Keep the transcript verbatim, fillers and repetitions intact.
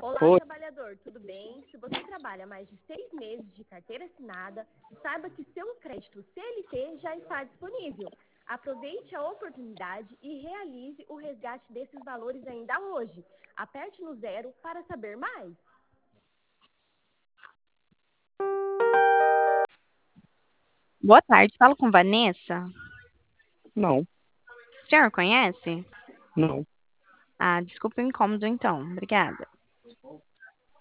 Olá, Oi, trabalhador, tudo bem? Se você trabalha mais de seis meses de carteira assinada, saiba que seu crédito C L T já está disponível. Aproveite a oportunidade e realize o resgate desses valores ainda hoje. Aperte no zero para saber mais. Boa tarde, falo com Vanessa. não, O senhor conhece? não. Ah, desculpa o incômodo então. Obrigada.